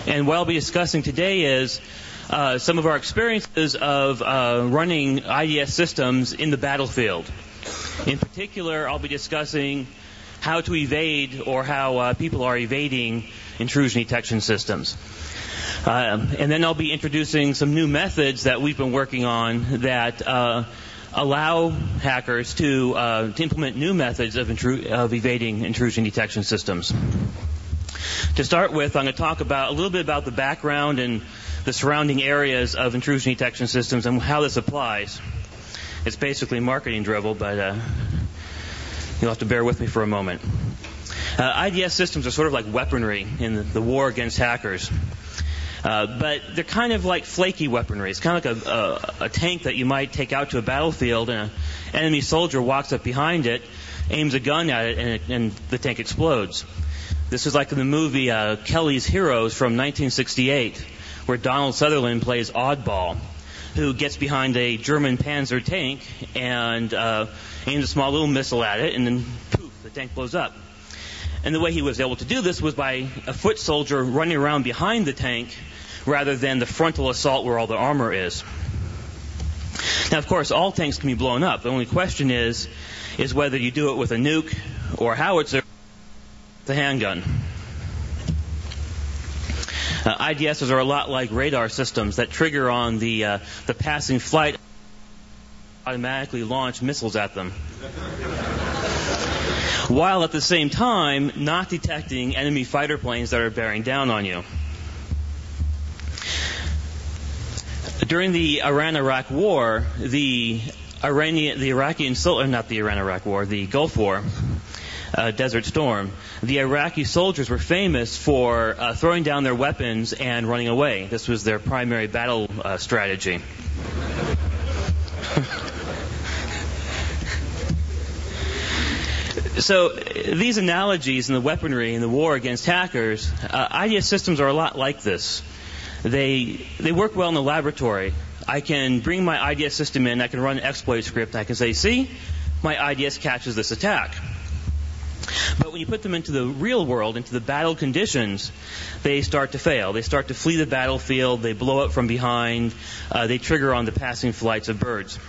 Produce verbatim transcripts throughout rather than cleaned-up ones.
And what I'll be discussing today is uh, some of our experiences of uh, running I D S systems in the battlefield. In particular, I'll be discussing how to evade or how uh, people are evading intrusion detection systems. Uh, and then I'll be introducing some new methods that we've been working on that uh, allow hackers to, uh, to implement new methods of, intru- of evading intrusion detection systems. To start with, I'm going to talk about a little bit about the background and the surrounding areas of intrusion detection systems and how this applies. It's basically marketing drivel, but uh, you'll have to bear with me for a moment. Uh, I D S systems are sort of like weaponry in the, the war against hackers. Uh, but they're kind of like flaky weaponry. It's kind of like a, a, a tank that you might take out to a battlefield, and an enemy soldier walks up behind it, aims a gun at it, and, it, and the tank explodes. This is like in the movie uh, Kelly's Heroes from nineteen sixty-eight, where Donald Sutherland plays Oddball, who gets behind a German Panzer tank and uh, aims a small little missile at it, and then poof, the tank blows up. And the way he was able to do this was by a foot soldier running around behind the tank rather than the frontal assault where all the armor is. Now, of course, all tanks can be blown up. The only question is, is whether you do it with a nuke or howitzer, the handgun. Uh, I D Ss are a lot like radar systems that trigger on the uh, the passing flight, automatically launch missiles at them, while at the same time not detecting enemy fighter planes that are bearing down on you. During the Iran-Iraq War, the Iranian, the Iraqi, or not the Iran-Iraq War, the Gulf War, uh, Desert Storm, the Iraqi soldiers were famous for uh, throwing down their weapons and running away. This was their primary battle uh, strategy. So these analogies in the weaponry in the war against hackers, uh, I D S systems are a lot like this. They they work well in the laboratory. I can bring my I D S system in, I can run an exploit script, and I can say, see, my I D S catches this attack. But when you put them into the real world, into the battle conditions, they start to fail. They start to flee the battlefield, they blow up from behind, uh, they trigger on the passing flights of birds.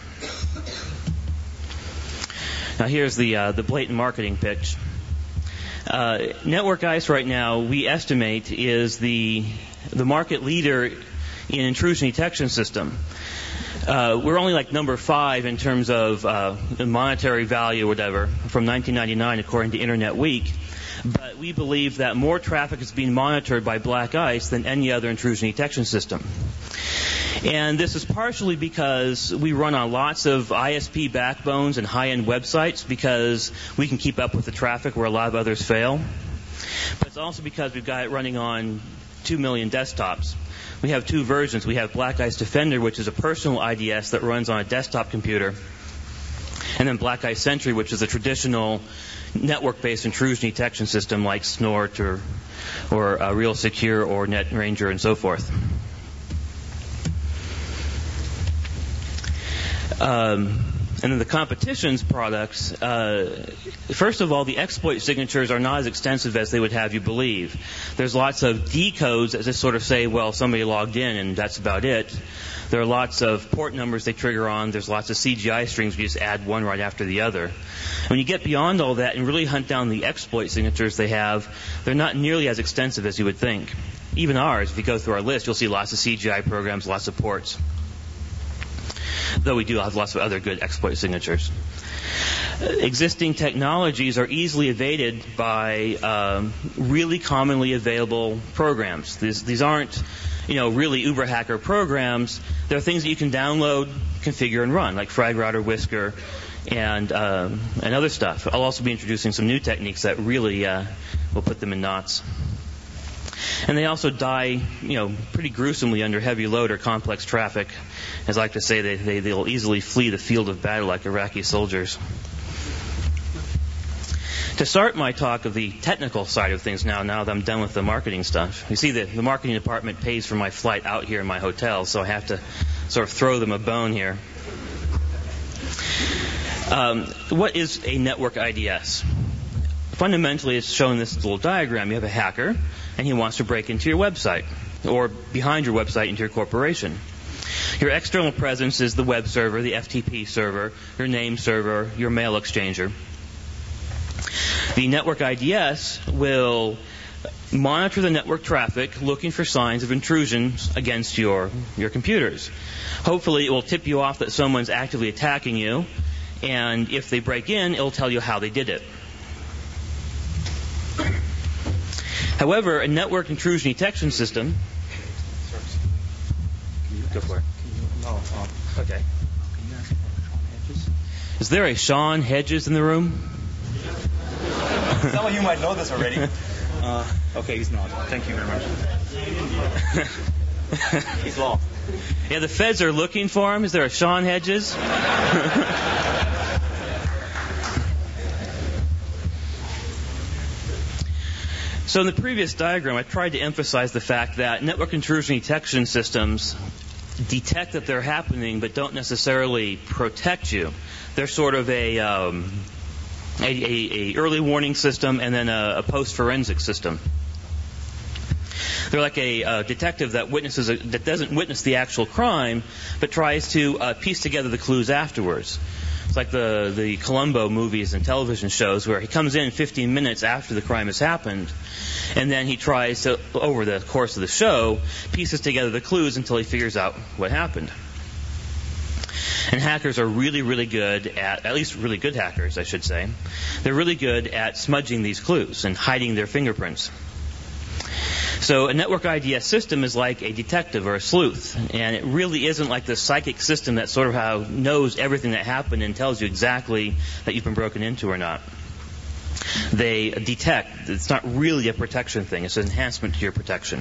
Now here's the uh, the blatant marketing pitch. Uh, Network ICE right now, we estimate, is the the market leader in intrusion detection system. Uh, we're only like number five in terms of uh, monetary value or whatever from nineteen ninety-nine, according to Internet Week. But we believe that more traffic is being monitored by Black ICE than any other intrusion detection system. And this is partially because we run on lots of I S P backbones and high-end websites because we can keep up with the traffic where a lot of others fail. But it's also because we've got it running on two million desktops. We have two versions. We have Black ICE Defender, which is a personal I D S that runs on a desktop computer. And then Black ICE Sentry, which is a traditional network-based intrusion detection system like Snort or, or uh, Real Secure or NetRanger and so forth. Um, and then the competition's products, uh, first of all, the exploit signatures are not as extensive as they would have you believe. There's lots of D codes that just sort of say, well, somebody logged in and that's about it. There are lots of port numbers they trigger on. There's lots of C G I strings. We just add one right after the other. When you get beyond all that and really hunt down the exploit signatures they have, they're not nearly as extensive as you would think. Even ours, if you go through our list, you'll see lots of C G I programs, lots of ports. Though we do have lots of other good exploit signatures. Existing technologies are easily evaded by um, really commonly available programs. These, these aren't, you know, really uber hacker programs. They're things that you can download, configure, and run, like FragRouter, Whisker, and uh, and other stuff. I'll also be introducing some new techniques that really uh, will put them in knots. And they also die, you know, pretty gruesomely under heavy load or complex traffic. As I like to say, they, they, they'll easily flee the field of battle like Iraqi soldiers. To start my talk of the technical side of things now, now that I'm done with the marketing stuff, you see that the marketing department pays for my flight out here in my hotel, so I have to sort of throw them a bone here. Um, what is a network I D S? Fundamentally, it's shown in this little diagram. You have a hacker, and he wants to break into your website. or behind your website into your corporation. Your external presence is the web server, the F T P server, your name server, your mail exchanger. The network I D S will monitor the network traffic, looking for signs of intrusions against your, your computers. Hopefully it will tip you off that someone's actively attacking you, and if they break in, it'll tell you how they did it. However, a network intrusion detection system... Go for it. No. Okay. Is there a Sean Hedges in the room? Some of you might know this already. Uh, okay, he's not. Thank you very much. He's lost. Yeah, the feds are looking for him. Is there a Sean Hedges? So in the previous diagram, I tried to emphasize the fact that network intrusion detection systems detect that they're happening, but don't necessarily protect you. They're sort of a um, a, a, a early warning system and then a, a post-forensic system. They're like a uh, detective that witnesses a, that doesn't witness the actual crime, but tries to uh, piece together the clues afterwards. It's like the the Columbo movies and television shows where he comes in fifteen minutes after the crime has happened, and then he tries to, over the course of the show, pieces together the clues until he figures out what happened. And hackers are really, really good at, at least really good hackers, I should say, they're really good at smudging these clues and hiding their fingerprints. So a network I D S system is like a detective or a sleuth, and it really isn't like the psychic system that sort of how knows everything that happened and tells you exactly that you've been broken into or not. They detect. It's not really a protection thing. It's an enhancement to your protection.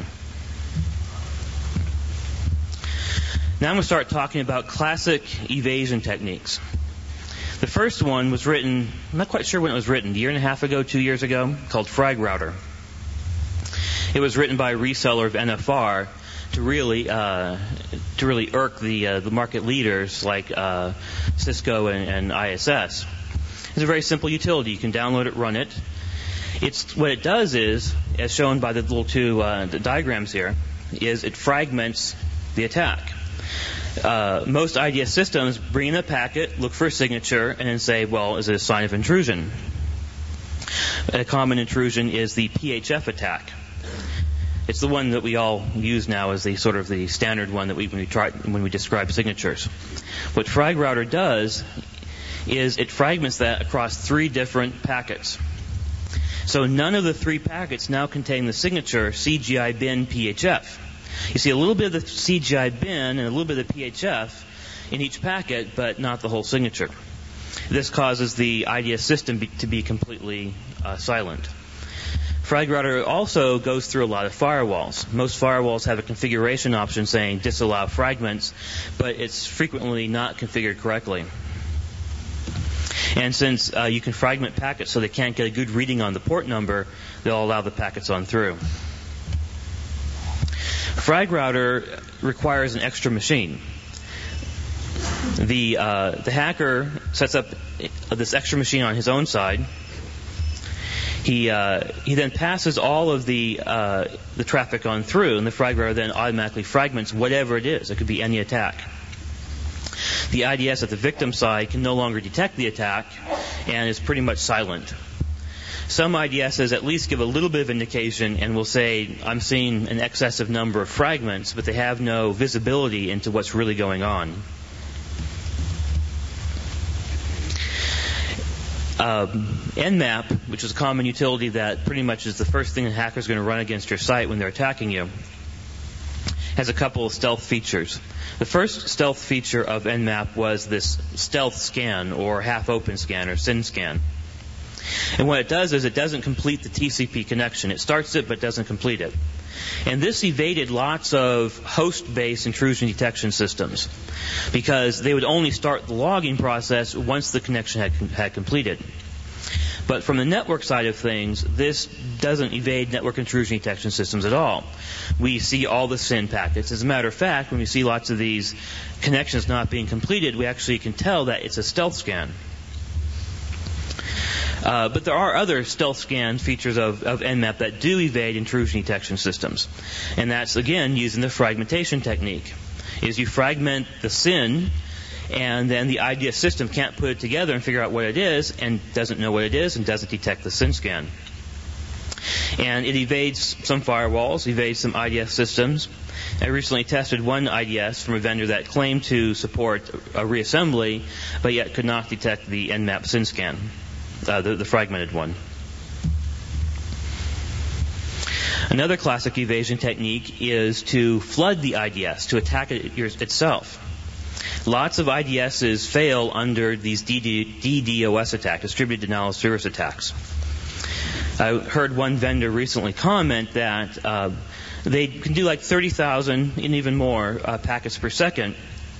Now I'm going to start talking about classic evasion techniques. The first one was written, I'm not quite sure when it was written, a year and a half ago, two years ago, called FragRouter. It was written by a reseller of N F R to really uh, to really irk the uh, the market leaders like uh, Cisco and, and I S S. It's a very simple utility. You can download it, run it. It's what it does is, as shown by the little two uh, the diagrams here, is it fragments the attack. Uh, most I D S systems bring in a packet, look for a signature, and then say, well, is it a sign of intrusion? A common intrusion is the P H F attack. It's the one that we all use now as the sort of the standard one that we when we try when we describe signatures. What FragRouter does is it fragments that across three different packets. So none of the three packets now contain the signature C G I bin P H F. You see a little bit of the C G I bin and a little bit of the P H F in each packet, but not the whole signature. This causes the I D S system be, to be completely uh, silent. FragRouter also goes through a lot of firewalls. Most firewalls have a configuration option saying disallow fragments, but it's frequently not configured correctly. And since uh, you can fragment packets so they can't get a good reading on the port number, they'll allow the packets on through. FragRouter requires an extra machine. The uh, the hacker sets up this extra machine on his own side. He uh, he then passes all of the uh, the traffic on through, and the FragRouter then automatically fragments whatever it is. It could be any attack. The I D S at the victim side can no longer detect the attack and is pretty much silent. Some I D Ss at least give a little bit of indication and will say, I'm seeing an excessive number of fragments, but they have no visibility into what's really going on. Um, Nmap, which is a common utility that pretty much is the first thing a hacker is going to run against your site when they're attacking you, has a couple of stealth features. The first stealth feature of Nmap was this stealth scan or half-open scan or S Y N scan. And what it does is it doesn't complete the T C P connection. It starts it but doesn't complete it. And this evaded lots of host-based intrusion detection systems because they would only start the logging process once the connection had, had completed. But from the network side of things, this doesn't evade network intrusion detection systems at all. We see all the S Y N packets. As a matter of fact, when we see lots of these connections not being completed, we actually can tell that it's a stealth scan. Uh, but there are other stealth scan features of, of Nmap that do evade intrusion detection systems. And that's, again, using the fragmentation technique. Is you fragment the S Y N, and then the I D S system can't put it together and figure out what it is, and doesn't know what it is, and doesn't detect the S Y N scan. And it evades some firewalls, evades some I D S systems. I recently tested one I D S from a vendor that claimed to support a reassembly, but yet could not detect the Nmap S Y N scan, uh, the, the fragmented one. Another classic evasion technique is to flood the I D S, to attack it itself. Lots of I D Ss fail under these D DDoS attacks, distributed denial of service attacks. I heard one vendor recently comment that uh, they can do like thirty thousand and even more uh, packets per second,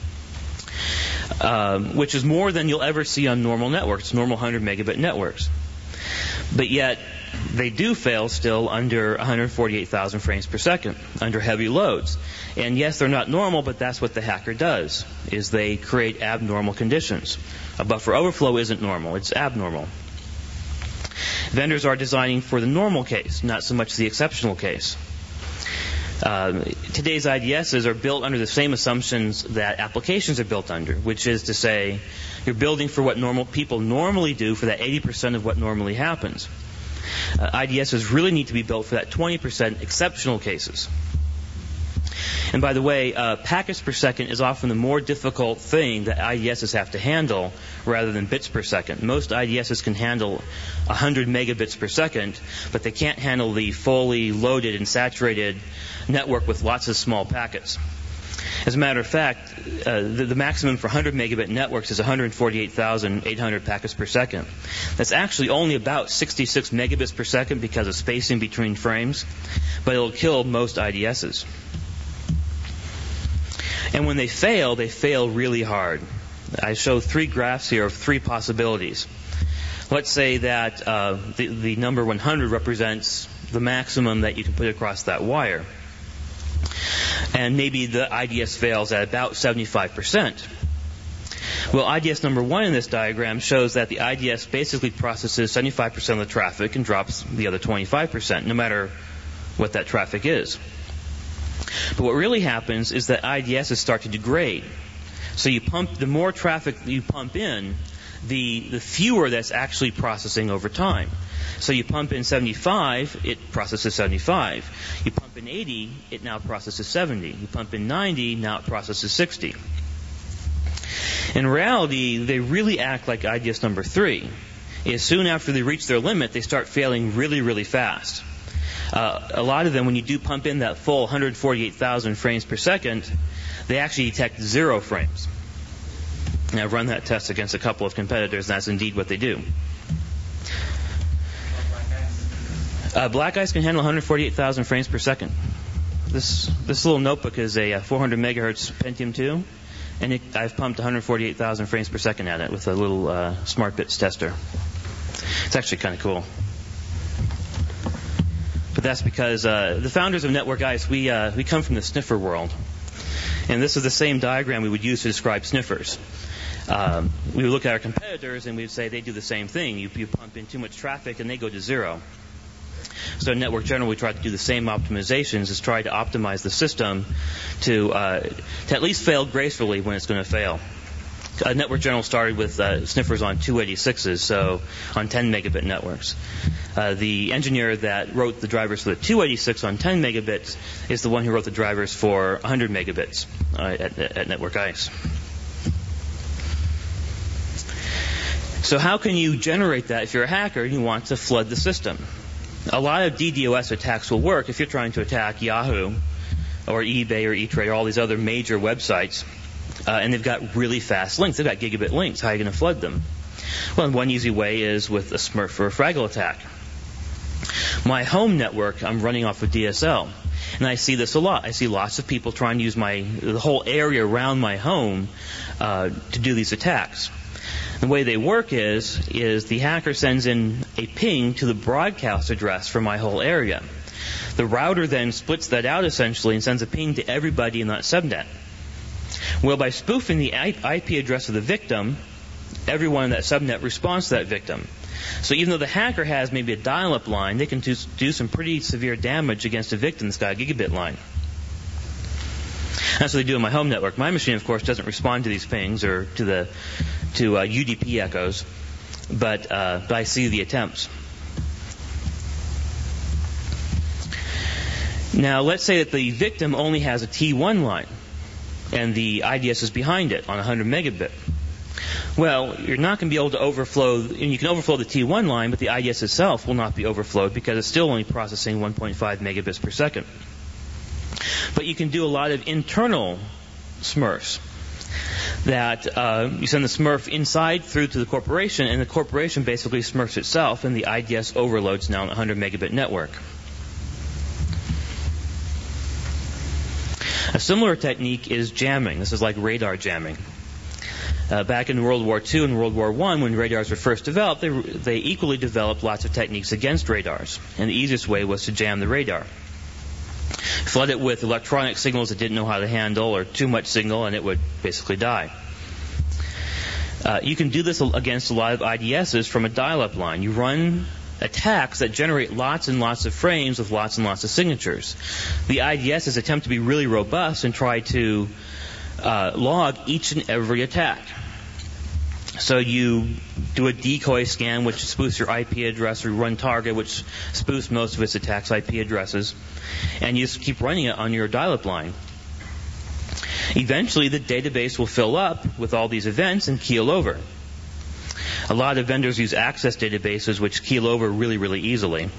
uh, which is more than you'll ever see on normal networks, normal one hundred megabit networks. But yet, they do fail still under one hundred forty-eight thousand frames per second, under heavy loads. And yes, they're not normal, but that's what the hacker does, is they create abnormal conditions. A buffer overflow isn't normal, it's abnormal. Vendors are designing for the normal case, not so much the exceptional case. Uh, today's I D Ss are built under the same assumptions that applications are built under, which is to say, you're building for what normal people normally do for that eighty percent of what normally happens. Uh, I D Ss really need to be built for that twenty percent exceptional cases. And by the way, uh, packets per second is often the more difficult thing that I D Ss have to handle rather than bits per second. Most I D Ss can handle one hundred megabits per second, but they can't handle the fully loaded and saturated network with lots of small packets. As a matter of fact, uh, the, the maximum for one hundred megabit networks is one hundred forty-eight thousand eight hundred packets per second. That's actually only about sixty-six megabits per second because of spacing between frames, but it'll kill most I D Ss. And when they fail, they fail really hard. I show three graphs here of three possibilities. Let's say that uh, the, the number one hundred represents the maximum that you can put across that wire. And maybe the I D S fails at about seventy-five percent. Well, I D S number one in this diagram shows that the I D S basically processes seventy-five percent of the traffic and drops the other twenty-five percent, no matter what that traffic is. But what really happens is that I D Ss start to degrade. So you pump, the more traffic you pump in, the, the fewer that's actually processing over time. So you pump in seventy-five, it processes seventy-five. You pump in eighty, it now processes seventy. You pump in ninety, now it processes sixty. In reality, they really act like I D S number three. As soon after they reach their limit, they start failing really, really fast. Uh, a lot of them, when you do pump in that full one hundred forty-eight thousand frames per second, they actually detect zero frames. And I've run that test against a couple of competitors, and that's indeed what they do. Uh, Black Ice can handle one hundred forty-eight thousand frames per second. This this little notebook is a four hundred megahertz Pentium two, and it, I've pumped one hundred forty-eight thousand frames per second at it with a little uh, SmartBits tester. It's actually kind of cool. But that's because uh, the founders of Network Ice, we uh, we come from the sniffer world, and this is the same diagram we would use to describe sniffers. Um, we would look at our competitors and we would say they do the same thing. You, you pump in too much traffic and they go to zero. So in Network General, we try to do the same optimizations, is try to optimize the system to uh, to at least fail gracefully when it's going to fail. Uh, Network General started with uh, sniffers on two eighty-sixes, so on ten megabit networks. Uh, the engineer that wrote the drivers for the two eighty-six on ten megabits is the one who wrote the drivers for one hundred megabits uh, at, at Network Ice. So how can you generate that if you're a hacker and you want to flood the system? A lot of DDoS attacks will work if you're trying to attack Yahoo or eBay or E-Trade or all these other major websites. Uh, and they've got really fast links. They've got gigabit links. How are you going to flood them? Well, one easy way is with a Smurf or a Fraggle attack. My home network, I'm running off of D S L. And I see this a lot. I see lots of people trying to use my the whole area around my home uh, to do these attacks. The way they work is, is the hacker sends in a ping to the broadcast address for my whole area. The router then splits that out essentially and sends a ping to everybody in that subnet. Well, by spoofing the I P address of the victim, everyone in that subnet responds to that victim. So even though the hacker has maybe a dial-up line, they can do, do some pretty severe damage against a victim that's got a gigabit line. That's what they do on my home network. My machine, of course, doesn't respond to these pings or to the to uh, U D P echoes, but, uh, but I see the attempts. Now, let's say that the victim only has a T one line, and the I D S is behind it on one hundred megabit. Well, you're not going to be able to overflow, and you can overflow the T one line, but the I D S itself will not be overflowed because it's still only processing one point five megabits per second. But you can do a lot of internal smurfs. That uh, you send the smurf inside through to the corporation, and the corporation basically smurfs itself, and the I D S overloads now on a one hundred megabit network. A similar technique is jamming. This is like radar jamming. Uh, back in World War Two and World War One, when radars were first developed, they, they equally developed lots of techniques against radars. And the easiest way was to jam the radar. Flood it with electronic signals it didn't know how to handle, or too much signal, and it would basically die. Uh, you can do this against a lot of I D Ss from a dial-up line. You run attacks that generate lots and lots of frames with lots and lots of signatures. The I D Ss attempt to be really robust and try to uh, log each and every attack. So you do a decoy scan, which spoofs your I P address, or run target, which spoofs most of its attacks' I P addresses, and you just keep running it on your dial-up line. Eventually, the database will fill up with all these events and keel over. A lot of vendors use access databases, which keel over really, really easily.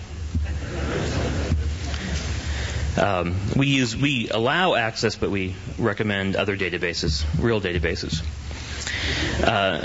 Um, we use we allow access, but we recommend other databases, real databases. Uh,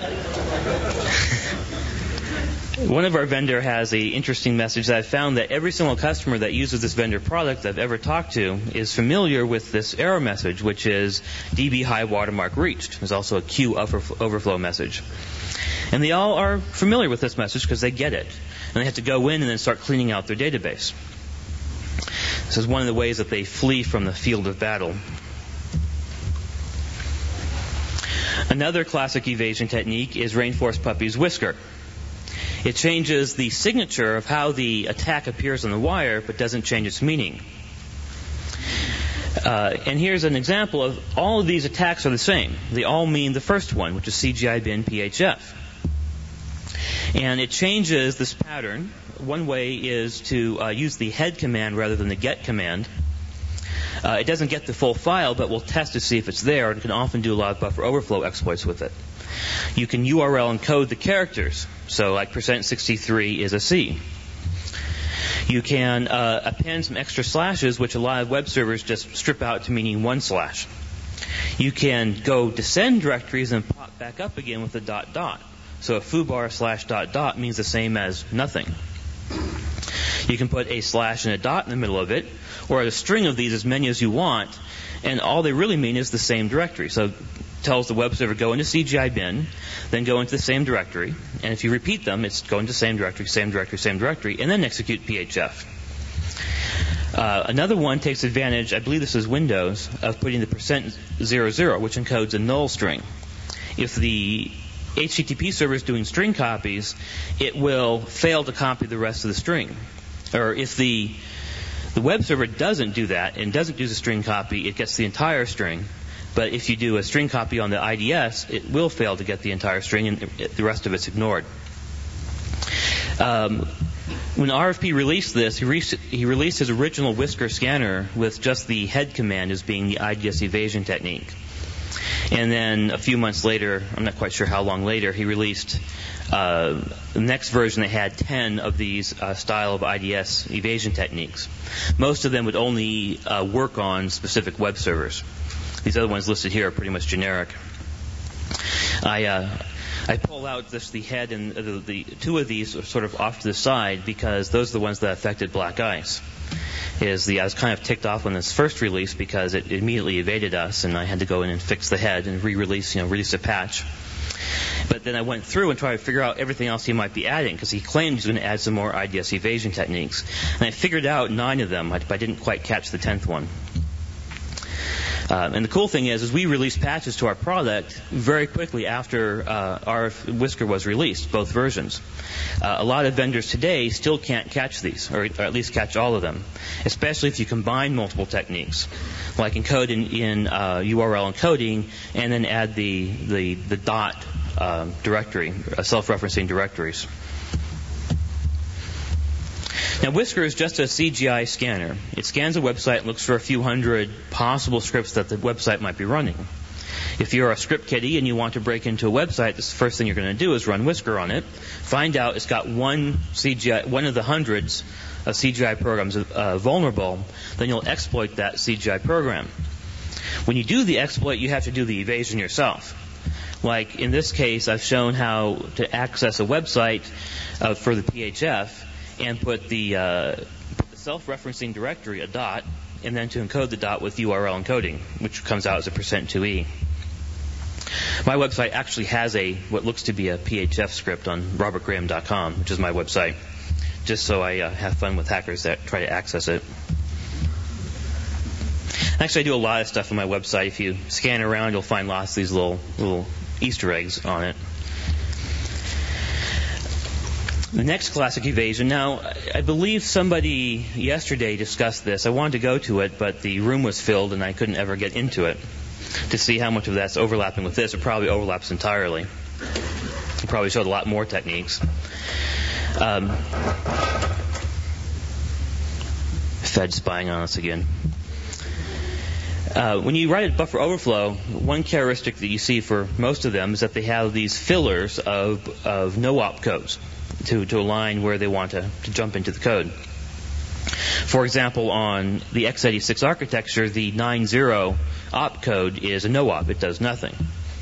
one of our vendor has an interesting message that I've found that every single customer that uses this vendor product I've ever talked to is familiar with this error message, which is D B high watermark reached. There's also a queue overflow message. And they all are familiar with this message because they get it. And they have to go in and then start cleaning out their database. This is one of the ways that they flee from the field of battle. Another classic evasion technique is Rainforest Puppy's Whisker. It changes the signature of how the attack appears on the wire, but doesn't change its meaning. Uh, and here's an example of all of these attacks are the same. They all mean the first one, which is C G I bin P H F. And it changes this pattern. One way is to uh, use the head command rather than the get command. Uh, it doesn't get the full file, but will test to see if it's there, and can often do a lot of buffer overflow exploits with it. You can U R L encode the characters. So like percent sixty-three is a C. You can uh, append some extra slashes, which a lot of web servers just strip out to meaning one slash. You can go descend directories and pop back up again with a dot dot. So a foobar slash dot dot means the same as nothing. You can put a slash and a dot in the middle of it, or a string of these, as many as you want, and all they really mean is the same directory. So it tells the web server, go into C G I bin, then go into the same directory, and if you repeat them, it's go into same directory, same directory, same directory, and then execute P H F. Uh, another one takes advantage, I believe this is Windows, of putting the percent zero zero, which encodes a null string. If the H T T P server is doing string copies, it will fail to copy the rest of the string. Or if the the web server doesn't do that and doesn't use a string copy, it gets the entire string. But if you do a string copy on the I D S, it will fail to get the entire string, and the rest of it's ignored. Um, when R F P released this, he, re- he released his original Whisker scanner with just the head command as being the I D S evasion technique. And then a few months later, I'm not quite sure how long later, he released uh, the next version that had ten of these uh, style of I D S evasion techniques. Most of them would only uh, work on specific web servers. These other ones listed here are pretty much generic. I uh, I pull out this, the head and the, the two of these are sort of off to the side because those are the ones that affected Black Ice. Is the I was kind of ticked off on this first release because it immediately evaded us, and I had to go in and fix the head and re-release, you know, release a patch. But then I went through and tried to figure out everything else he might be adding, because he claimed he was going to add some more I D S evasion techniques. And I figured out nine of them, but I didn't quite catch the tenth one. Uh, and the cool thing is, is we released patches to our product very quickly after uh, our Whisker was released, both versions. Uh, a lot of vendors today still can't catch these, or, or at least catch all of them, especially if you combine multiple techniques, like encode in, in uh, U R L encoding and then add the, the, the dot uh, directory, uh, self-referencing directories. Now, Whisker is just a C G I scanner. It scans a website and looks for a few hundred possible scripts that the website might be running. If you're a script kiddie and you want to break into a website, the first thing you're going to do is run Whisker on it, find out it's got one C G I, one of the hundreds of C G I programs uh, vulnerable, then you'll exploit that C G I program. When you do the exploit, you have to do the evasion yourself. Like in this case, I've shown how to access a website uh, for the P H F and put the, uh, put the self-referencing directory, a dot, and then to encode the dot with U R L encoding, which comes out as a percent two e. My website actually has a what looks to be a P H F script on robert graham dot com, which is my website, just so I uh, have fun with hackers that try to access it. Actually, I do a lot of stuff on my website. If you scan around, you'll find lots of these little little Easter eggs on it. The next classic evasion. Now, I believe somebody yesterday discussed this. I wanted to go to it, but the room was filled and I couldn't ever get into it to see how much of that's overlapping with this. It probably overlaps entirely. It probably showed a lot more techniques. Um, Fed spying on us again. Uh, when you write a buffer overflow, one characteristic that you see for most of them is that they have these fillers of, of no-op codes to, to align where they want to, to jump into the code. For example, on the x eighty-six architecture, the nine zero op code is a no-op. It does nothing.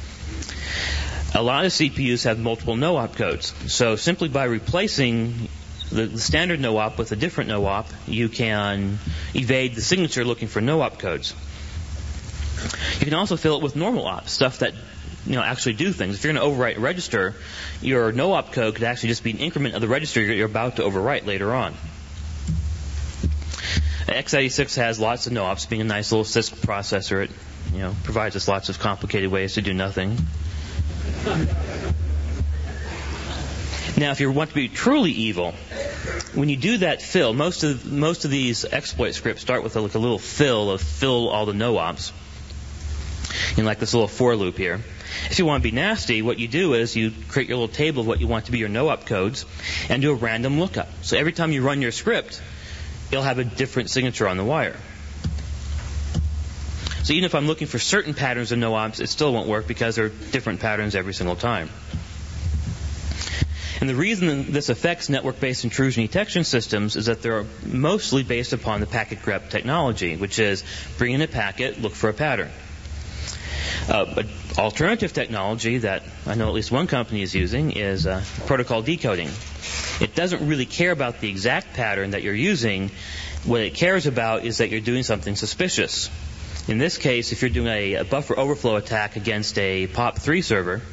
A lot of C P Us have multiple no-op codes. So simply by replacing the, the standard no-op with a different no-op, you can evade the signature looking for no-op codes. You can also fill it with normal ops, stuff that you know actually do things. If you're going to overwrite a register, your no-op code could actually just be an increment of the register you're about to overwrite later on. x eighty-six has lots of no-ops, being a nice little C I S C processor. It you know provides us lots of complicated ways to do nothing. Now, if you want to be truly evil, when you do that fill, most of most of these exploit scripts start with a, like a little fill of fill all the no-ops. In like this little for loop here. If you want to be nasty, what you do is you create your little table of what you want to be your no-op codes and do a random lookup. So every time you run your script, it'll have a different signature on the wire. So even if I'm looking for certain patterns of no-ops, it still won't work because there are different patterns every single time. And the reason this affects network-based intrusion detection systems is that they're mostly based upon the packet grep technology, which is bring in a packet, look for a pattern. Uh, but alternative technology that I know at least one company is using is uh, protocol decoding. It doesn't really care about the exact pattern that you're using. What it cares about is that you're doing something suspicious. In this case, if you're doing a, a buffer overflow attack against a P O P three server,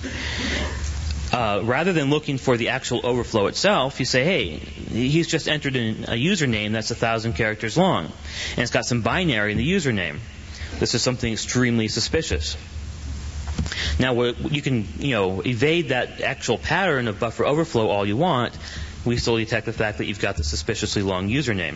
uh, rather than looking for the actual overflow itself, you say, hey, he's just entered in a username that's a thousand characters long, and it's got some binary in the username. This is something extremely suspicious. Now, you can, you know, evade that actual pattern of buffer overflow all you want. We still detect the fact that you've got the suspiciously long username.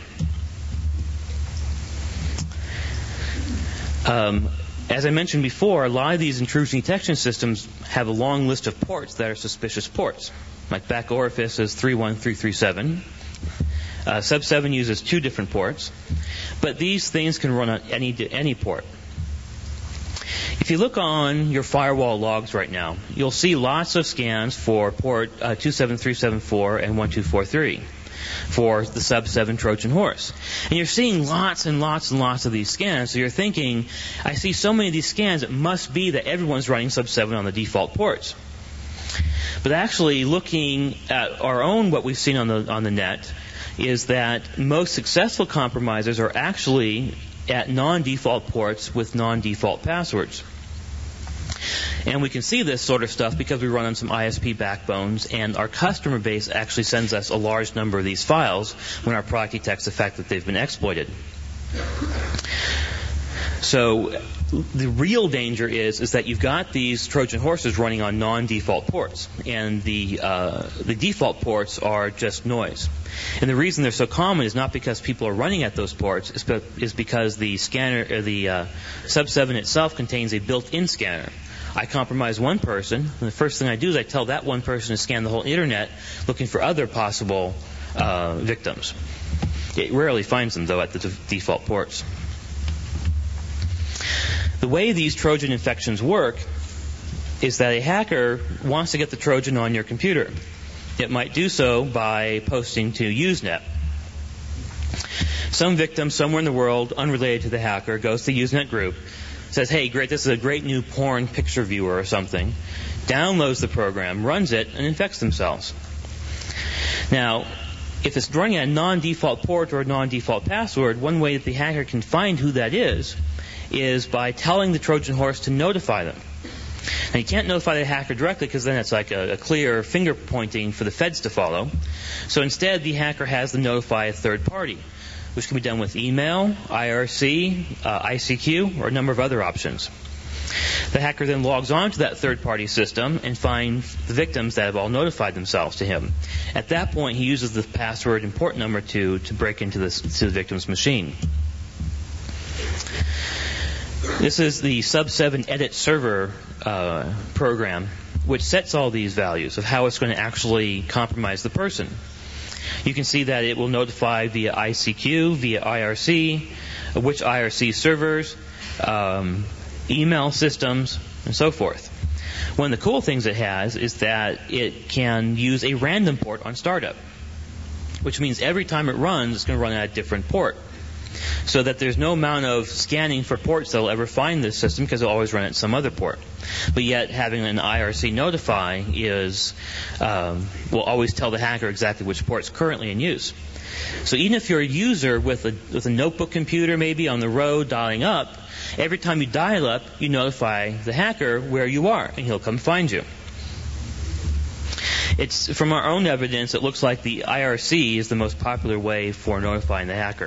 Um, as I mentioned before, a lot of these intrusion detection systems have a long list of ports that are suspicious ports. Like back orifice is three one three three seven. Uh, Sub seven uses two different ports. But these things can run on any any port. If you look on your firewall logs right now, you'll see lots of scans for port uh, two seven three seven four and one two four three for the Sub seven Trojan horse. And you're seeing lots and lots and lots of these scans, so you're thinking, I see so many of these scans, it must be that everyone's running Sub seven on the default ports. But actually, looking at our own, what we've seen on the on the net, is that most successful compromisers are actually at non-default ports with non-default passwords. And we can see this sort of stuff because we run on some I S P backbones, and our customer base actually sends us a large number of these files when our product detects the fact that they've been exploited. So the real danger is is that you've got these Trojan horses running on non-default ports, and the uh, the default ports are just noise. And the reason they're so common is not because people are running at those ports, it's be- is because the scanner, or the uh, sub seven itself contains a built-in scanner. I compromise one person, and the first thing I do is I tell that one person to scan the whole internet looking for other possible uh, victims. It rarely finds them, though, at the d- default ports. The way these Trojan infections work is that a hacker wants to get the Trojan on your computer. It might do so by posting to Usenet. Some victim somewhere in the world, unrelated to the hacker, goes to the Usenet group, says, hey, great, this is a great new porn picture viewer or something, downloads the program, runs it, and infects themselves. Now, if it's running a non-default port or a non-default password, one way that the hacker can find who that is is by telling the Trojan horse to notify them. Now, you can't notify the hacker directly because then it's like a, a clear finger pointing for the feds to follow. So instead, the hacker has to notify a third party, which can be done with email, I R C, uh, I C Q, or a number of other options. The hacker then logs on to that third-party system and finds the victims that have all notified themselves to him. At that point, he uses the password and port number to, to break into this, to the victim's machine. This is the sub seven edit server uh, program, which sets all these values of how it's going to actually compromise the person. You can see that it will notify via I C Q, via I R C, which I R C servers, um, email systems, and so forth. One of the cool things it has is that it can use a random port on startup, which means every time it runs, it's going to run at a different port. So that there's no amount of scanning for ports that will ever find this system because it'll always run at some other port. But yet having an I R C notify is um, will always tell the hacker exactly which port's currently in use. So even if you're a user with a, with a notebook computer maybe on the road dialing up, every time you dial up, you notify the hacker where you are, and he'll come find you. It's from our own evidence, it looks like the I R C is the most popular way for notifying the hacker.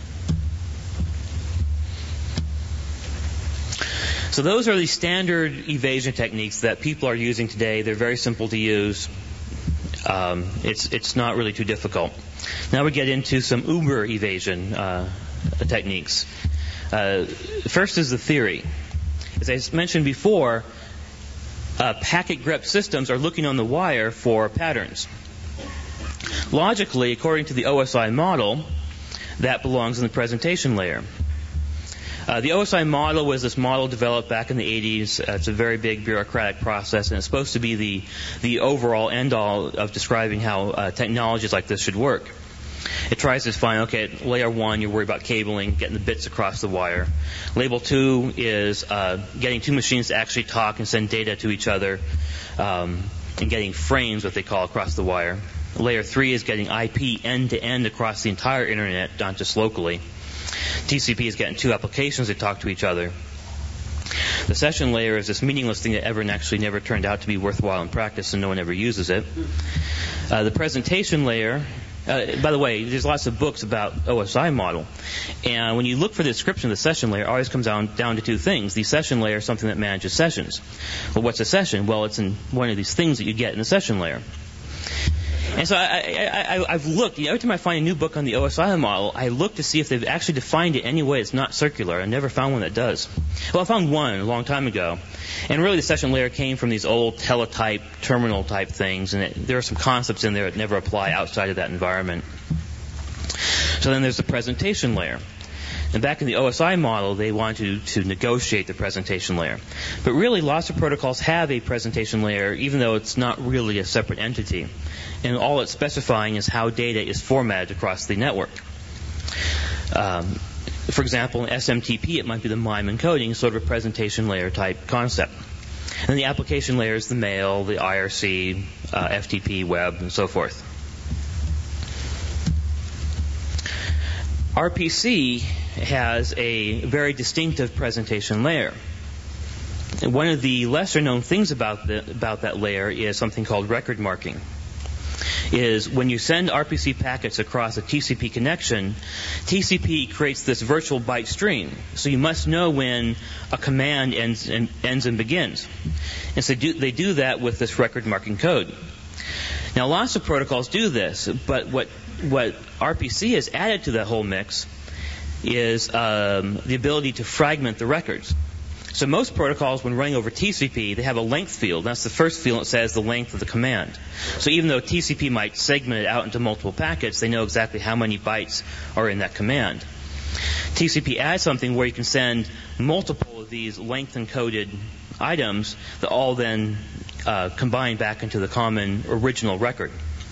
So those are the standard evasion techniques that people are using today. They're very simple to use. Um, it's it's not really too difficult. Now we get into some Uber evasion uh, techniques. Uh, first is the theory. As I mentioned before, uh, packet grep systems are looking on the wire for patterns. Logically, according to the O S I model, that belongs in the presentation layer. Uh, the O S I model was this model developed back in the eighties. Uh, it's a very big bureaucratic process, and it's supposed to be the the overall end-all of describing how uh, technologies like this should work. It tries to define, okay, at layer one, you're worried about cabling, getting the bits across the wire. Label two is uh, getting two machines to actually talk and send data to each other, um, and getting frames, what they call, across the wire. Layer three is getting I P end-to-end across the entire internet, not just locally. T C P is getting two applications that talk to each other. The session layer is this meaningless thing that ever actually never turned out to be worthwhile in practice, and no one ever uses it. Uh, the presentation layer, uh, by the way, there's lots of books about O S I model, and when you look for the description of the session layer, it always comes down, down to two things. The session layer is something that manages sessions. Well, what's a session? Well, it's in one of these things that you get in the session layer. And so I, I, I, I've looked, you know, every time I find a new book on the O S I model, I look to see if they've actually defined it any way it's not circular. I never found one that does. Well, I found one a long time ago. And really the session layer came from these old teletype, terminal type things, and it, there are some concepts in there that never apply outside of that environment. So then there's the presentation layer. And back in the O S I model, they wanted to, to negotiate the presentation layer. But really, lots of protocols have a presentation layer, even though it's not really a separate entity. And all it's specifying is how data is formatted across the network. Um, for example, in S M T P, it might be the MIME encoding, sort of a presentation layer type concept. And then the application layer is the mail, the I R C, uh, F T P, web, and so forth. R P C has a very distinctive presentation layer. And one of the lesser known things about the, about that layer is something called record marking. is when you send R P C packets across a T C P connection, T C P creates this virtual byte stream. So you must know when a command ends and, ends and begins. And so do, they do that with this record marking code. Now, lots of protocols do this, but what what R P C has added to that whole mix is um, the ability to fragment the records. So most protocols, when running over T C P, they have a length field. That's the first field that says the length of the command. So even though T C P might segment it out into multiple packets, they know exactly how many bytes are in that command. T C P adds something where you can send multiple of these length-encoded items that all then uh, combine back into the common original record.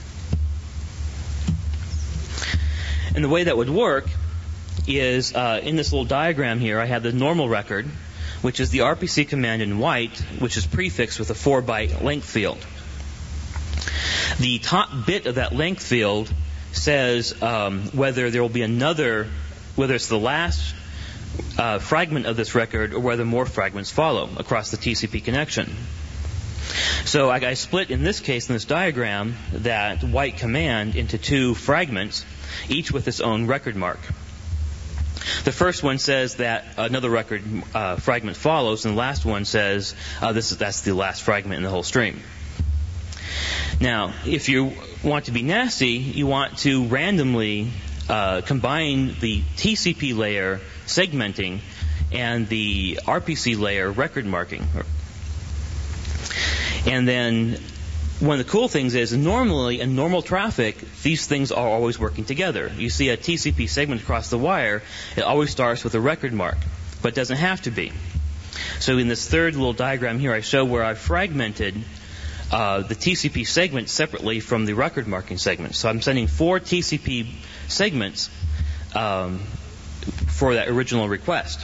And the way that would work is uh, in this little diagram here, I have the normal record, which is the R P C command in white, which is prefixed with a four byte length field. The top bit of that length field says um, whether there will be another, whether it's the last uh, fragment of this record or whether more fragments follow across the T C P connection. So I, I split, in this case, in this diagram, that white command into two fragments, each with its own record mark. The first one says that another record uh, fragment follows, and the last one says uh, this is that's the last fragment in the whole stream. Now, if you want to be nasty, you want to randomly uh, combine the T C P layer segmenting and the R P C layer record marking. And then one of the cool things is normally in normal traffic, these things are always working together. You see a T C P segment across the wire, it always starts with a record mark, but it doesn't have to be. So in this third little diagram here, I show where I fragmented uh, the T C P segment separately from the record marking segment. So I'm sending four T C P segments um, for that original request.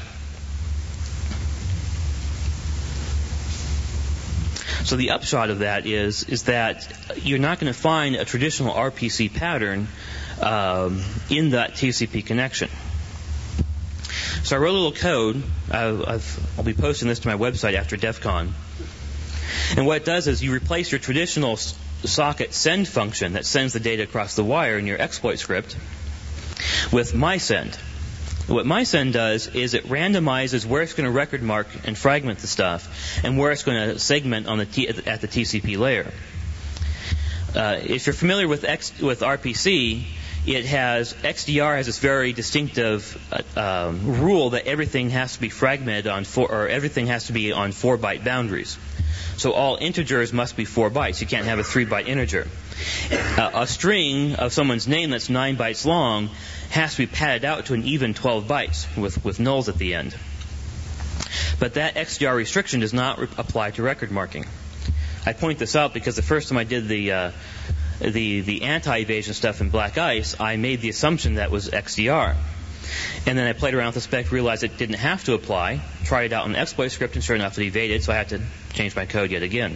So the upshot of that is is that you're not going to find a traditional R P C pattern um, in that T C P connection. So I wrote a little code. I've, I've, I'll be posting this to my website after DEF CON. And what it does is you replace your traditional socket send function that sends the data across the wire in your exploit script with MySend. What MySend does is it randomizes where it's going to record mark and fragment the stuff and where it's going to segment on the T, at the T C P layer. Uh, if you're familiar with X, with R P C, it has X D R has this very distinctive uh, um, rule that everything has to be fragmented on four, or everything has to be on four byte boundaries. So all integers must be four bytes. You can't have a three byte integer. Uh, a string of someone's name that's nine bytes long has to be padded out to an even twelve bytes with, with nulls at the end. But that X D R restriction does not re- apply to record marking. I point this out because the first time I did the uh, the the anti-evasion stuff in Black Ice, I made the assumption that was X D R. And then I played around with the spec, realized it didn't have to apply, tried it out in the exploit script, and sure enough it evaded, so I had to change my code yet again.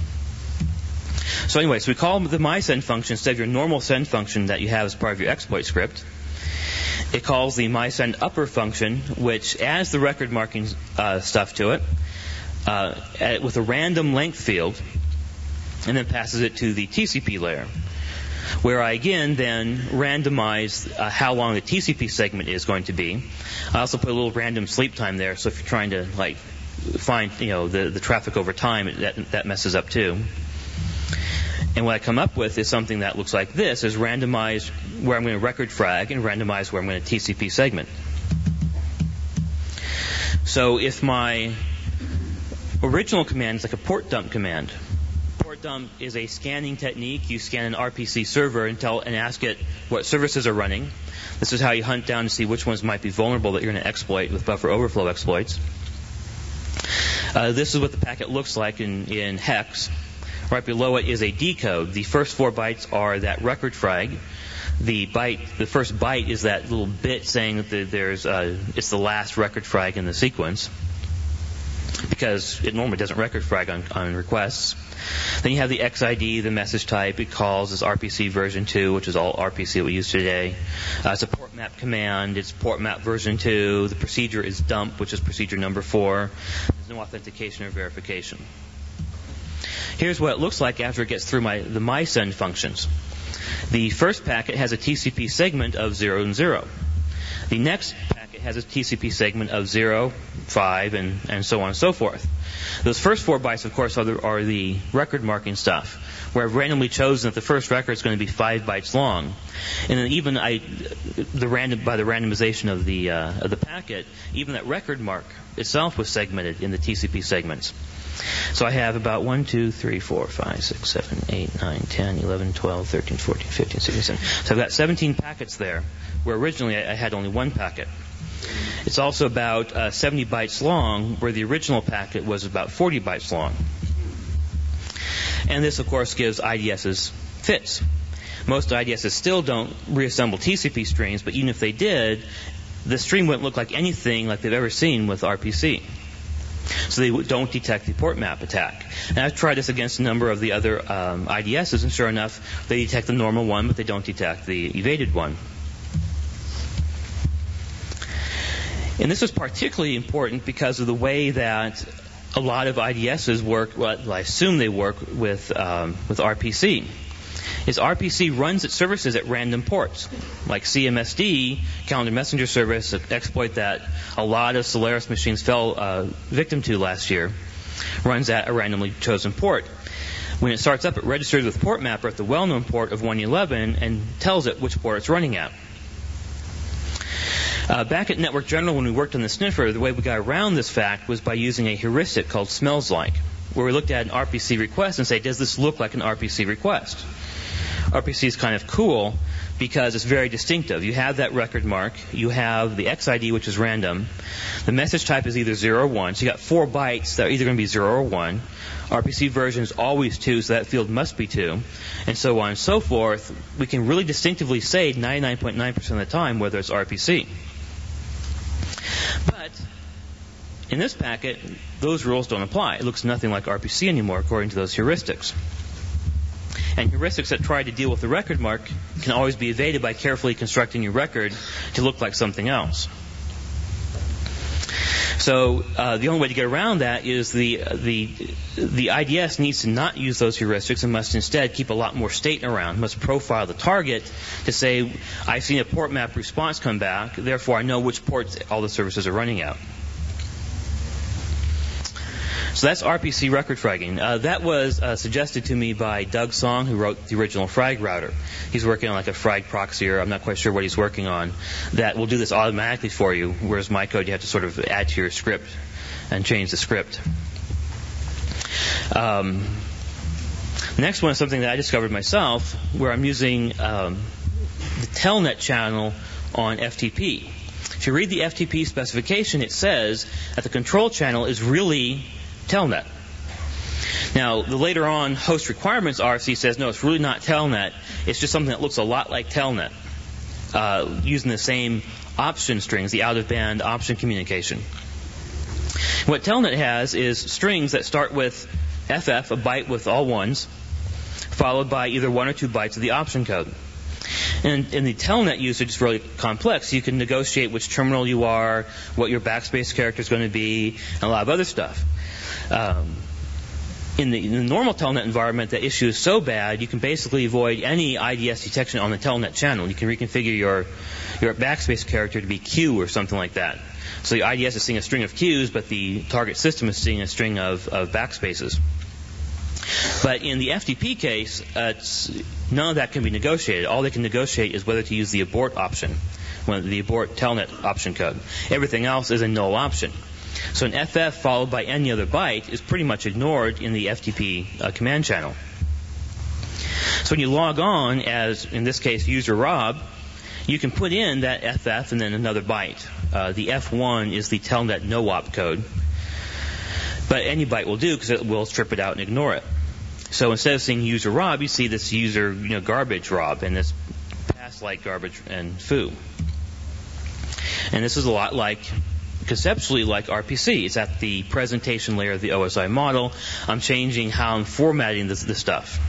So anyway, so we call the MySend function instead of your normal send function that you have as part of your exploit script. It calls the MySend upper function, which adds the record marking uh, stuff to it uh, with a random length field, and then passes it to the T C P layer, where I again then randomize uh, how long the T C P segment is going to be. I also put a little random sleep time there, so if you're trying to like find you know the, the traffic over time, that that messes up too. And what I come up with is something that looks like this, is randomize where I'm going to record frag and randomize where I'm going to T C P segment. So if my original command is like a port dump command, port dump is a scanning technique. You scan an R P C server and tell and ask it what services are running. This is how you hunt down to see which ones might be vulnerable that you're going to exploit with buffer overflow exploits. Uh, this is what the packet looks like in, in hex. Right below it is a decode. The first four bytes are that record frag. The byte, the first byte is that little bit saying that the, there's uh, it's the last record frag in the sequence, because it normally doesn't record frag on, on requests. Then you have the X I D, the message type. It calls as R P C version two, which is all R P C that we use today. Uh, it's a port map command. It's port map version two. The procedure is dump, which is procedure number four. There's no authentication or verification. Here's what it looks like after it gets through my the MySend functions. The first packet has a T C P segment of zero and zero. The next packet has a T C P segment of zero, five, and, and so on and so forth. Those first four bytes, of course, are the, are the record marking stuff, where I've randomly chosen that the first record is going to be five bytes long. And then even I, the random, by the randomization of the, uh, of the packet, even that record mark itself was segmented in the T C P segments. So I have about one, two, three, four, five, six, seven, eight, nine, ten, eleven, twelve, thirteen, fourteen, fifteen, sixteen, seventeen. So I've got seventeen packets there, where originally I had only one packet. It's also about uh, seventy bytes long, where the original packet was about forty bytes long. And this, of course, gives I D S's fits. Most I D S's still don't reassemble T C P streams, but even if they did, the stream wouldn't look like anything like they've ever seen with R P C. So they don't detect the port map attack. And I've tried this against a number of the other um, I D S's, and sure enough, they detect the normal one, but they don't detect the evaded one. And this was particularly important because of the way that a lot of I D S's work, well, I assume they work with um, with R P C. Is R P C runs its services at random ports, like C M S D, Calendar Messenger Service, an exploit that a lot of Solaris machines fell uh, victim to last year, runs at a randomly chosen port. When it starts up, it registers with Port Mapper at the well-known port of one eleven and tells it which port it's running at. Uh, back at Network General, when we worked on the sniffer, the way we got around this fact was by using a heuristic called smells like, where we looked at an R P C request and say, does this look like an R P C request? R P C is kind of cool because it's very distinctive. You have that record mark. You have the X I D, which is random. The message type is either zero or one. So you got four bytes that are either going to be zero or one. R P C version is always two, so that field must be two, and so on and so forth. We can really distinctively say ninety-nine point nine percent of the time whether it's R P C. But in this packet, those rules don't apply. It looks nothing like R P C anymore according to those heuristics. And heuristics that try to deal with the record mark can always be evaded by carefully constructing your record to look like something else. So uh, the only way to get around that is the the the I D S needs to not use those heuristics and must instead keep a lot more state around. Must profile the target to say, I've seen a port map response come back, therefore I know which ports all the services are running at. So that's R P C record fragging. Uh, that was uh, suggested to me by Doug Song, who wrote the original Frag router. He's working on like a Frag proxy, or I'm not quite sure what he's working on, that will do this automatically for you, whereas my code you have to sort of add to your script and change the script. Um, the next one is something that I discovered myself, where I'm using um, the Telnet channel on F T P. If you read the F T P specification, it says that the control channel is really Telnet. Now, the later on host requirements R F C says, no, it's really not Telnet. It's just something that looks a lot like Telnet, uh, using the same option strings, the out-of-band option communication. What Telnet has is strings that start with F F, a byte with all ones, followed by either one or two bytes of the option code. And in the Telnet usage, it's really complex. You can negotiate which terminal you are, what your backspace character is going to be, and a lot of other stuff. Um, in, the, in the normal Telnet environment, that issue is so bad, you can basically avoid any I D S detection on the Telnet channel. You can reconfigure your, your backspace character to be Q or something like that. So the I D S is seeing a string of Qs, but the target system is seeing a string of, of backspaces. But in the F T P case, uh, it's, none of that can be negotiated. All they can negotiate is whether to use the abort option, the abort Telnet option code. Everything else is a null option. So an F F followed by any other byte is pretty much ignored in the F T P uh, command channel. So when you log on as, in this case, user Rob, you can put in that F F and then another byte. Uh, the F one is the Telnet no-op code. But any byte will do because it will strip it out and ignore it. So instead of seeing user Rob, you see this user, you know, garbage Rob, and this pass like garbage and foo. And this is a lot like, conceptually like R P C. It's at the presentation layer of the O S I model. I'm changing how I'm formatting this, this stuff.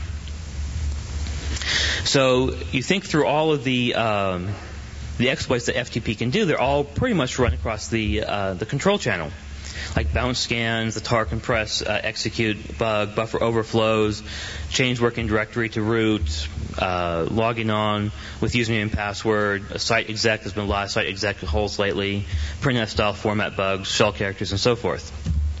So you think through all of the um, the exploits that F T P can do, they're all pretty much run across the uh, the control channel. like bounce scans, the tar compress uh, execute bug, buffer overflows, change working directory to root, uh, logging on with username and password, a site exec, there's been a lot of site exec holes lately, printf style format bugs, shell characters, and so forth.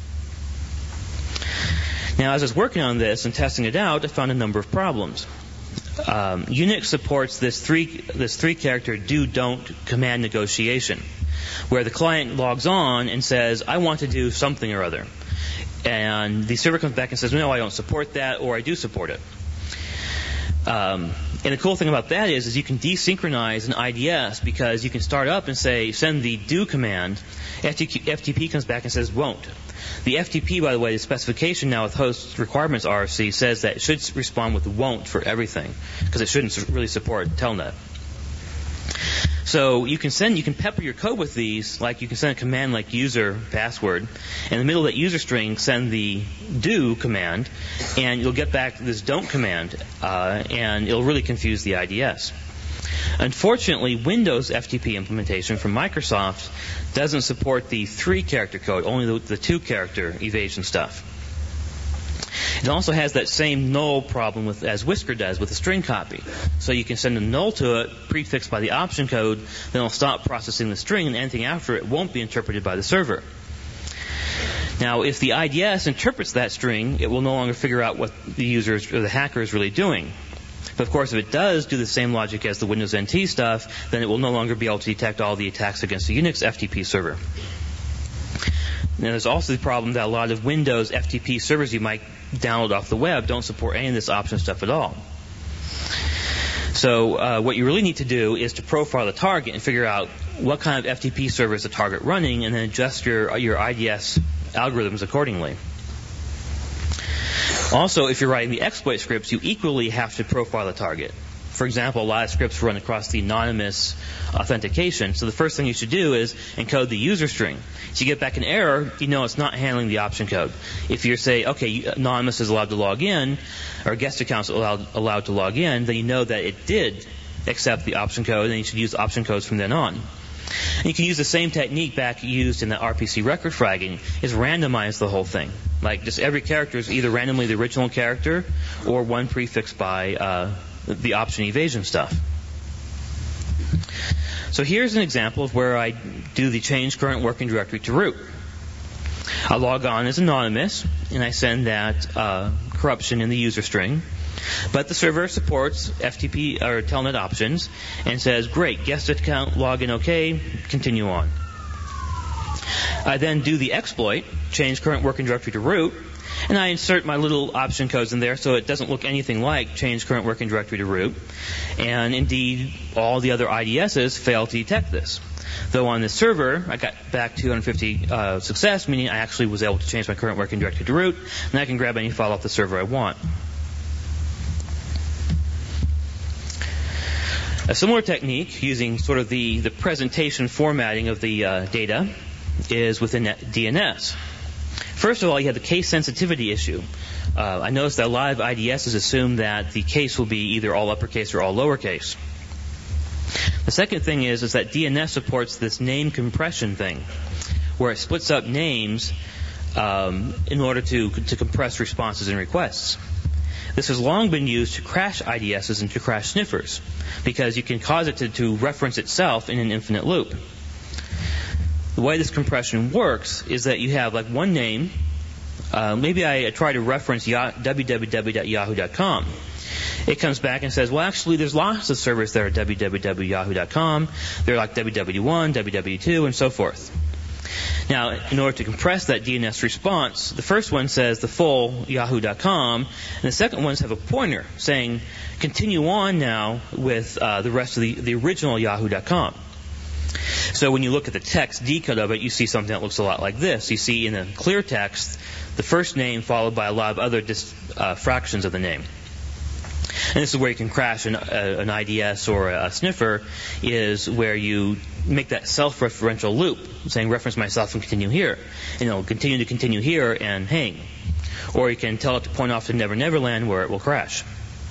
Now, as I was working on this and testing it out, I found a number of problems. Um, Unix supports this three this three character do don't command negotiation, where the client logs on and says, I want to do something or other. And the server comes back and says, no, I don't support that, or I do support it. Um, and the cool thing about that is, is you can desynchronize an I D S, because you can start up and say, send the do command. F T P comes back and says, won't. The F T P, by the way, the specification now with host requirements R F C says that it should respond with won't for everything, because it shouldn't really support telnet. So you can send, you can pepper your code with these, like you can send a command like user password. In the middle of that user string, send the do command, and you'll get back this don't command, uh, and it'll really confuse the I D S. Unfortunately, Windows F T P implementation from Microsoft doesn't support the three-character code, only the, the two-character evasion stuff. It also has that same null problem with, as Whisker does with a string copy. So you can send a null to it, prefixed by the option code, then it'll stop processing the string, and anything after it won't be interpreted by the server. Now, if the I D S interprets that string, it will no longer figure out what the user is, or the hacker is really doing. But of course, if it does do the same logic as the Windows N T stuff, then it will no longer be able to detect all the attacks against the Unix F T P server. Now, there's also the problem that a lot of Windows F T P servers you might download off the web don't support any of this option stuff at all. So uh, what you really need to do is to profile the target and figure out what kind of F T P server is the target running, and then adjust your your I D S algorithms accordingly. Also, if you're writing the exploit scripts, you equally have to profile the target. For example, a lot of scripts run across the anonymous authentication. So the first thing you should do is encode the user string. So you get back an error, you know it's not handling the option code. If you say, okay, anonymous is allowed to log in, or guest accounts allowed, allowed to log in, then you know that it did accept the option code, and you should use option codes from then on. And you can use the same technique back used in the R P C record fragging, is randomize the whole thing. Like just every character is either randomly the original character or one prefixed by uh, the option evasion stuff. So here's an example of where I do the change current working directory to root. I log on as anonymous, and I send that uh, corruption in the user string. But the server supports F T P or telnet options and says, great, guest account login okay, continue on. I then do the exploit, change current working directory to root, and I insert my little option codes in there so it doesn't look anything like change current working directory to root. And indeed, all the other I D Ss fail to detect this. Though on this server, I got back two hundred fifty uh, success, meaning I actually was able to change my current working directory to root, and I can grab any file off the server I want. A similar technique, using sort of the, the presentation formatting of the uh, data, is within D N S. First of all, you have the case sensitivity issue. Uh, I noticed that a lot of I D Ss assume that the case will be either all uppercase or all lowercase. The second thing is, is that D N S supports this name compression thing, where it splits up names um, in order to, to compress responses and requests. This has long been used to crash I D Ss and to crash sniffers, because you can cause it to, to reference itself in an infinite loop. The way this compression works is that you have like one name. Uh, maybe I try to reference w w w dot yahoo dot com. It comes back and says, well, actually, there's lots of servers that are w w w dot yahoo dot com. They're like w w one, w w two, and so forth. Now, in order to compress that D N S response, the first one says the full yahoo dot com, and the second ones have a pointer saying, continue on now with uh, the rest of the, the original yahoo dot com. So when you look at the text decode of it, you see something that looks a lot like this. You see in the clear text, the first name followed by a lot of other dis, uh, fractions of the name. And this is where you can crash an, uh, an I D S or a, a sniffer, is where you make that self-referential loop, saying reference myself and continue here. And it'll continue to continue here and hang. Or you can tell it to point off to Never Never Land, where it will crash.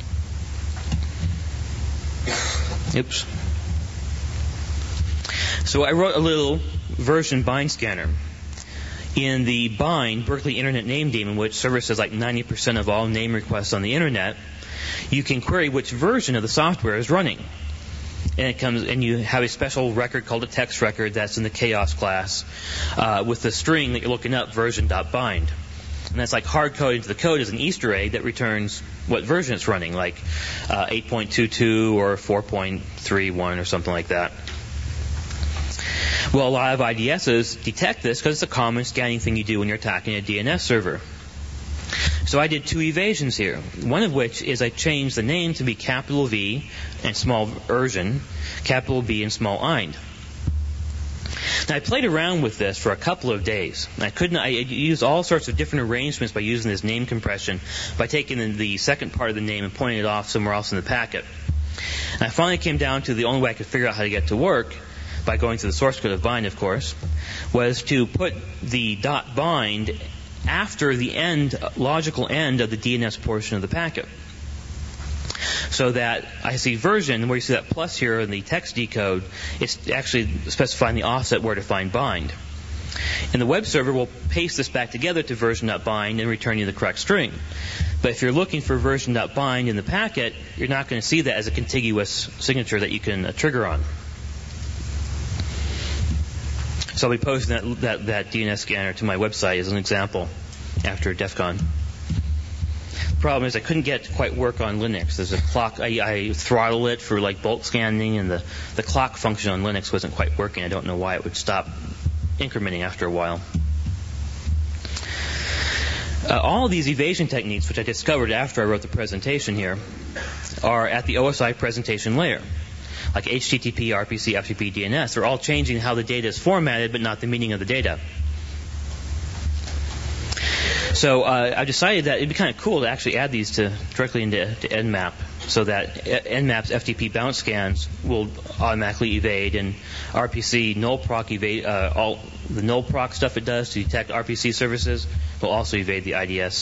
Oops. So I wrote a little version bind scanner. In the bind Berkeley Internet Name Daemon, which services like ninety percent of all name requests on the Internet, you can query which version of the software is running. And it comes, and you have a special record called a text record that's in the chaos class uh, with the string that you're looking up, version.bind. And that's like hard-coded into the code as an Easter egg that returns what version it's running, like uh, eight point two two or four point three one or something like that. Well, a lot of I D Ss detect this because it's a common scanning thing you do when you're attacking a D N S server. So I did two evasions here, one of which is I changed the name to be capital V and small version, capital B and small eind. Now, I played around with this for a couple of days. I couldn't. I used all sorts of different arrangements by using this name compression, by taking the, the second part of the name and pointing it off somewhere else in the packet. And I finally came down to the only way I could figure out how to get it to work, by going to the source code of bind, of course, was to put the dot bind after the end, logical end of the D N S portion of the packet. So that I see version, where you see that plus here in the text decode, it's actually specifying the offset where to find bind. And the web server will paste this back together to version.bind and return you the correct string. But if you're looking for version.bind in the packet, you're not going to see that as a contiguous signature that you can uh, trigger on. So I'll be posting that, that, that D N S scanner to my website as an example after DEF CON. The problem is I couldn't get it to quite work on Linux. There's a clock, I, I throttle it for like bulk scanning, and the, the clock function on Linux wasn't quite working. I don't know why it would stop incrementing after a while. Uh, all of these evasion techniques, which I discovered after I wrote the presentation here, are at the O S I presentation layer. Like H T T P, R P C, F T P, D N S. They're all changing how the data is formatted, but not the meaning of the data. So uh, I decided that it'd be kind of cool to actually add these to directly into to Nmap, so that Nmap's F T P bounce scans will automatically evade, and R P C null proc evade, uh, all the null proc stuff it does to detect R P C services will also evade the I D S.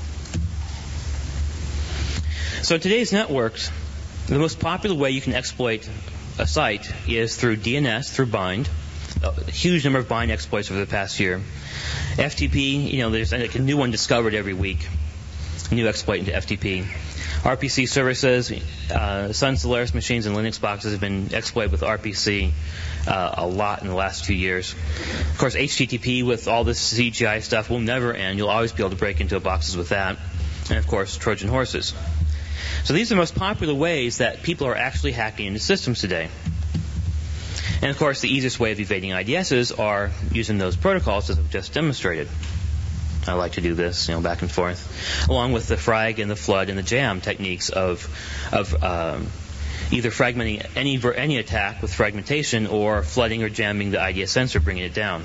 So in today's networks, the most popular way you can exploit a site is through D N S, through bind. A huge number of bind exploits over the past year. F T P, you know, there's like a new one discovered every week, a new exploit into F T P. R P C services, uh, Sun Solaris machines and Linux boxes have been exploited with R P C uh, a lot in the last few years. Of course, H T T P with all this C G I stuff will never end. You'll always be able to break into boxes with that. And, of course, Trojan horses. So these are the most popular ways that people are actually hacking into systems today. And, of course, the easiest way of evading I D Ss are using those protocols as I've just demonstrated. I like to do this, you know, back and forth, along with the frag and the flood and the jam techniques of of um, either fragmenting any any attack with fragmentation or flooding or jamming the I D S sensor, bringing it down.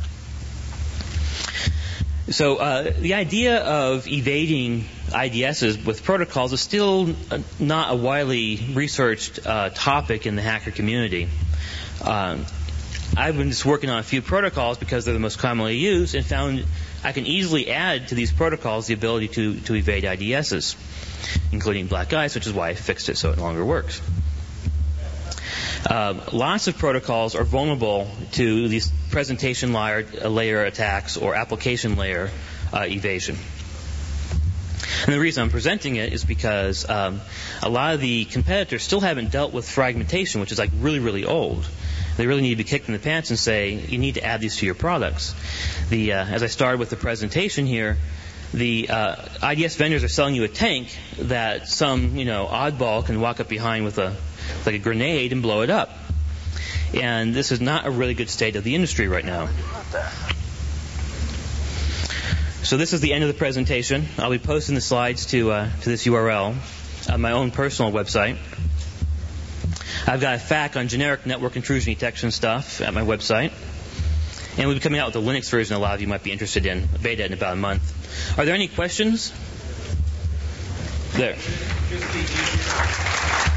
So uh, the idea of evading I D Ss with protocols is still not a widely researched uh, topic in the hacker community. Um, I've been just working on a few protocols because they're the most commonly used, and found I can easily add to these protocols the ability to, to evade I D Ss, including Black Ice, which is why I fixed it so it no longer works. Uh, lots of protocols are vulnerable to these presentation layer, layer attacks or application layer uh, evasion. And the reason I'm presenting it is because um, a lot of the competitors still haven't dealt with fragmentation, which is like really, really old. They really need to be kicked in the pants and say, you need to add these to your products. The uh, as I started with the presentation here, the uh, I D S vendors are selling you a tank that some, you know, oddball can walk up behind with a like a grenade and blow it up. And this is not a really good state of the industry right now. So this is the end of the presentation. I'll be posting the slides to uh, to this U R L on my own personal website. I've got a F A Q on generic network intrusion detection stuff at my website. And we'll be coming out with a Linux version a lot of you might be interested in, beta in about a month. Are there any questions? There.